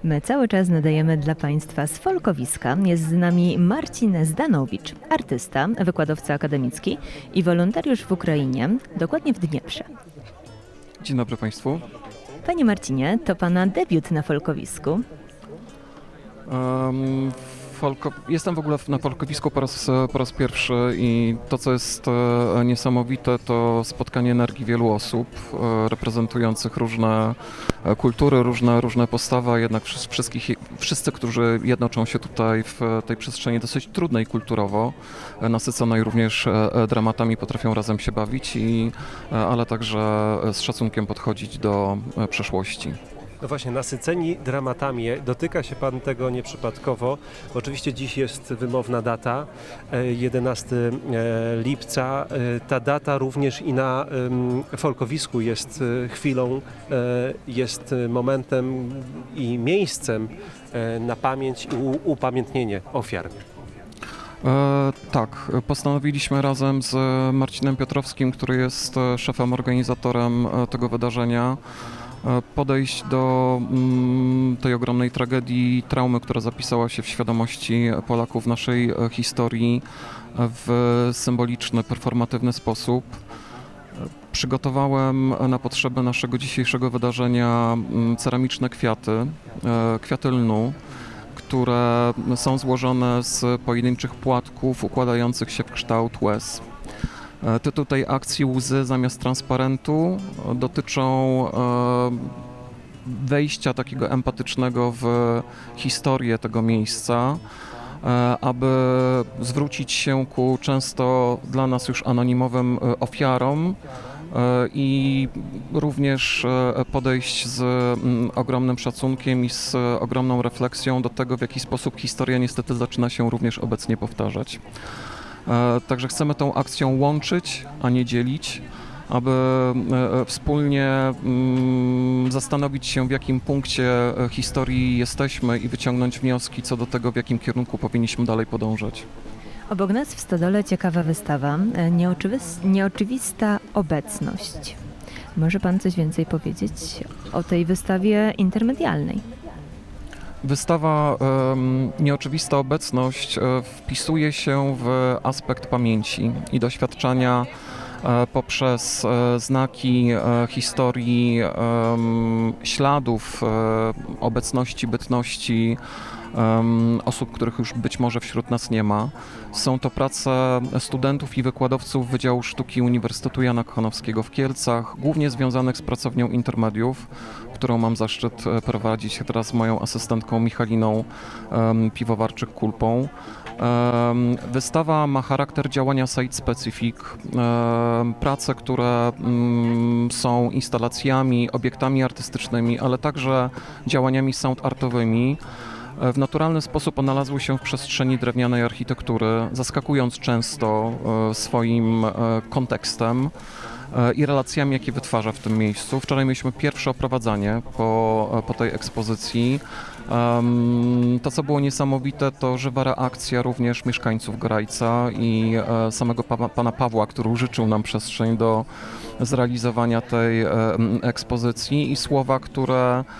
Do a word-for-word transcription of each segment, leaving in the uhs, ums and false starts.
My cały czas nadajemy dla Państwa z Folkowiska. Jest z nami Marcin Zdanowicz, artysta, wykładowca akademicki i wolontariusz w Ukrainie, dokładnie w Dnieprze. Dzień dobry Państwu. Panie Marcinie, to Pana debiut na Folkowisku. Um, folko... Jestem w ogóle na Folkowisku po raz, po raz pierwszy i to, co jest e, niesamowite, to spotkanie energii wielu osób e, reprezentujących różne e, kultury, różne, różne postawy, a jednak wszystkich, wszyscy, którzy jednoczą się tutaj w tej przestrzeni dosyć trudnej kulturowo, e, nasyconej również e, dramatami, potrafią razem się bawić, i, e, ale także z szacunkiem podchodzić do e, przeszłości. No właśnie, nasyceni dramatami. Dotyka się Pan tego nieprzypadkowo. Oczywiście dziś jest wymowna data, jedenastego lipca. Ta data również i na Folkowisku jest chwilą, jest momentem i miejscem na pamięć i upamiętnienie ofiar. E, tak, postanowiliśmy razem z Marcinem Piotrowskim, który jest szefem, organizatorem tego wydarzenia, podejść do mm, tej ogromnej tragedii, traumy, która zapisała się w świadomości Polaków w naszej historii w symboliczny, performatywny sposób. Przygotowałem na potrzeby naszego dzisiejszego wydarzenia ceramiczne kwiaty, kwiaty lnu, które są złożone z pojedynczych płatków układających się w kształt łez. Tytuł tej akcji Łzy zamiast transparentu dotyczą wejścia takiego empatycznego w historię tego miejsca, aby zwrócić się ku często dla nas już anonimowym ofiarom i również podejść z ogromnym szacunkiem i z ogromną refleksją do tego, w jaki sposób historia niestety zaczyna się również obecnie powtarzać. Także chcemy tą akcją łączyć, a nie dzielić, aby wspólnie zastanowić się, w jakim punkcie historii jesteśmy i wyciągnąć wnioski co do tego, w jakim kierunku powinniśmy dalej podążać. Obok nas w Stodole ciekawa wystawa, Nieoczywis- nieoczywista obecność. Może Pan coś więcej powiedzieć o tej wystawie intermedialnej? Wystawa um, Nieoczywista obecność um, wpisuje się w aspekt pamięci i doświadczenia um, poprzez um, znaki um, historii, um, śladów um, obecności, bytności um, osób, których już być może wśród nas nie ma. Są to prace studentów i wykładowców Wydziału Sztuki Uniwersytetu Jana Kochanowskiego w Kielcach, głównie związanych z pracownią Intermediów, którą mam zaszczyt prowadzić teraz z moją asystentką Michaliną um, Piwowarczyk-Kulpą. Um, wystawa ma charakter działania site-specific. Um, prace, które um, są instalacjami, obiektami artystycznymi, ale także działaniami sound-artowymi, w naturalny sposób odnalazły się w przestrzeni drewnianej architektury, zaskakując często e, swoim e, kontekstem e, i relacjami, jakie wytwarza w tym miejscu. Wczoraj mieliśmy pierwsze oprowadzanie po, po tej ekspozycji. Um, to, co było niesamowite, to żywa reakcja również mieszkańców Grajca i e, samego pa, pana Pawła, który użyczył nam przestrzeń do zrealizowania tej e, ekspozycji, i słowa, które e,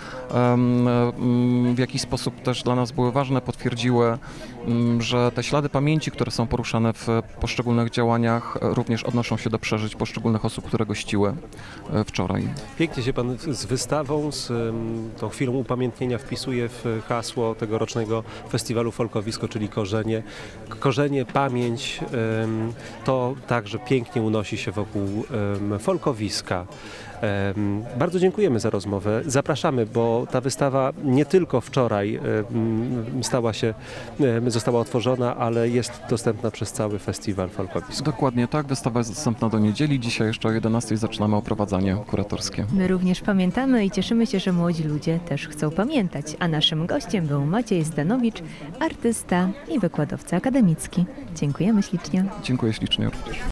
w jakiś sposób też dla nas były ważne, potwierdziły, m, że te ślady pamięci, które są poruszane w poszczególnych działaniach, również odnoszą się do przeżyć poszczególnych osób, które gościły e, wczoraj. Pięknie się Pan z wystawą, z um, tą chwilą upamiętnienia wpisuje w hasło tegorocznego festiwalu Folkowisko, czyli korzenie. Korzenie, pamięć, um, to także pięknie unosi się wokół um, Folkowiska. Um, bardzo dziękujemy za rozmowę. Zapraszamy, bo ta wystawa nie tylko wczoraj um, stała się, um, została otworzona, ale jest dostępna przez cały festiwal Folkowisko. Dokładnie tak. Wystawa jest dostępna do niedzieli. Dzisiaj jeszcze o jedenastej zaczynamy oprowadzanie kuratorskie. My również pamiętamy i cieszymy się, że młodzi ludzie też chcą pamiętać. A naszym gościem był Maciej Zdanowicz, artysta i wykładowca akademicki. Dziękujemy ślicznie. Dziękuję ślicznie również.